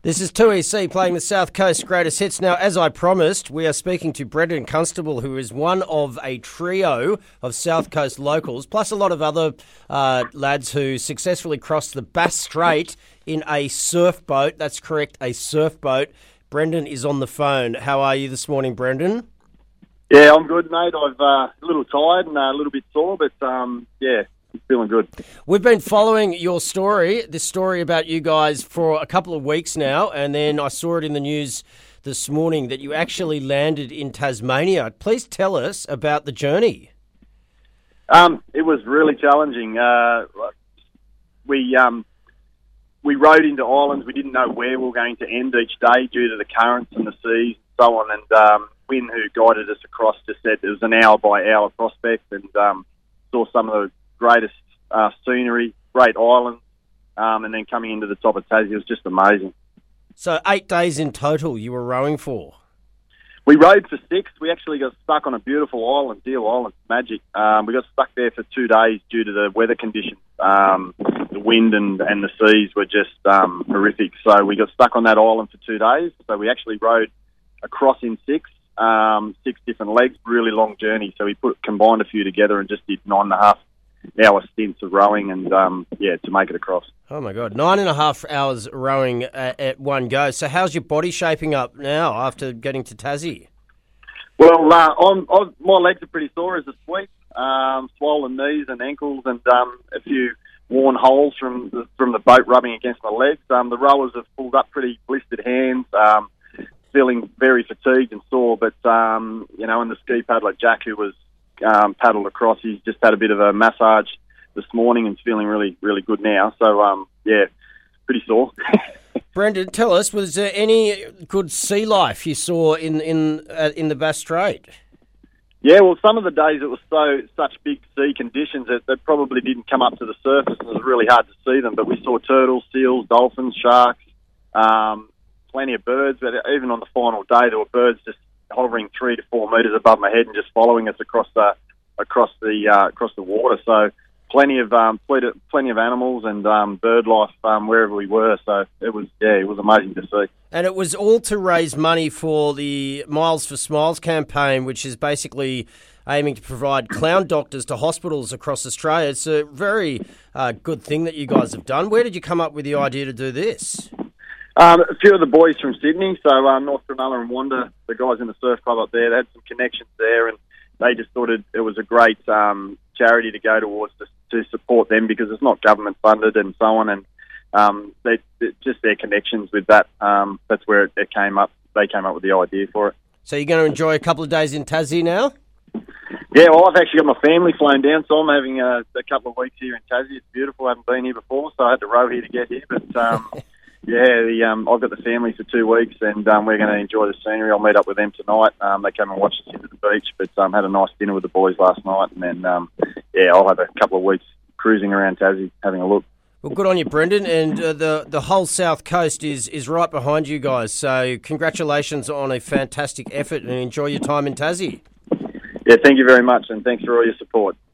This is 2EC playing the South Coast Greatest Hits. Now, as I promised, we are speaking to Brendan Constable, who is one of a trio of South Coast locals, plus a lot of other lads who successfully crossed the Bass Strait in a surf boat. That's correct, a surf boat. Brendan is on the phone. How are you this morning, Brendan? Yeah, I'm good, mate. I've a little tired and a little bit sore, but feeling good. We've been following your story, this story about you guys, for a couple of weeks now, and then I saw it in the news this morning that you actually landed in Tasmania. Please tell us about the journey. It was really challenging. We rode into islands. We didn't know where we were going to end each day due to the currents and the seas and so on. And Wynn, who guided us across, just said it was an hour-by-hour prospect, and saw some of the greatest scenery, great islands, and then coming into the top of Tassie, it was just amazing. So 8 days in total you were rowing for? We rode for 6. We actually got stuck on a beautiful island, Deal Island, magic. We got stuck there for 2 days due to the weather conditions. The wind and the seas were just horrific. So we got stuck on that island for 2 days. So we actually rode across in 6 different legs, really long journey. So we combined a few together and just did 9.5-hour stints of rowing and, to make it across. Oh, my God. 9.5 hours rowing at one go. So how's your body shaping up now after getting to Tassie? Well, my legs are pretty sore as a sweep, swollen knees and ankles and a few worn holes from the boat rubbing against my legs. The rowers have pulled up pretty blistered hands, feeling very fatigued and sore. But, and the ski paddler, Jack, who was paddled across, he's just had a bit of a massage this morning and is feeling really, really good now. So, pretty sore. Brendan, tell us, was there any good sea life you saw in the Bass Strait? Yeah, well, some of the days it was such big sea conditions that they probably didn't come up to the surface. It was really hard to see them, but we saw turtles, seals, dolphins, sharks, plenty of birds. But even on the final day, there were birds just hovering 3 to 4 metres above my head and just following us across the water. So plenty of animals and bird life wherever we were. So it was amazing to see. And it was all to raise money for the Miles for Smiles campaign, which is basically aiming to provide clown doctors to hospitals across Australia. It's a very good thing that you guys have done. Where did you come up with the idea to do this? A few of the boys from Sydney, so North Cronulla and Wanda, the guys in the surf club up there, they had some connections there, and they just thought it was a great charity to go towards to support them because it's not government funded and so on, and just their connections with that. That's where it came up. They came up with the idea for it. So you're going to enjoy a couple of days in Tassie now? Yeah, well, I've actually got my family flown down, so I'm having a couple of weeks here in Tassie. It's beautiful. I haven't been here before, so I had to row here to get here, but... I've got the family for 2 weeks, and we're going to enjoy the scenery. I'll meet up with them tonight. They came and watched us into the beach, but had a nice dinner with the boys last night, and then I'll have a couple of weeks cruising around Tassie, having a look. Well, good on you, Brendan, and the whole South Coast is right behind you guys. So congratulations on a fantastic effort, and enjoy your time in Tassie. Yeah, thank you very much, and thanks for all your support.